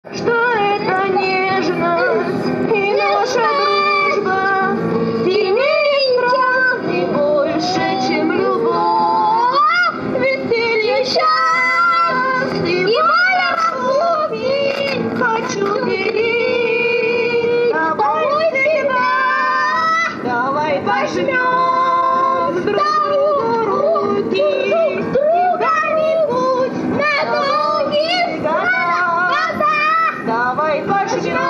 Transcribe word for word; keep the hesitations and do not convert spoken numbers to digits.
Что это нежность и наша дружба имеет правды больше, чем любовь. Ведь ты несчастный, моя любви, хочу делить тобой себя. Давай пожмем друг другу руки и когда-нибудь на долгие года. Давай пожмем.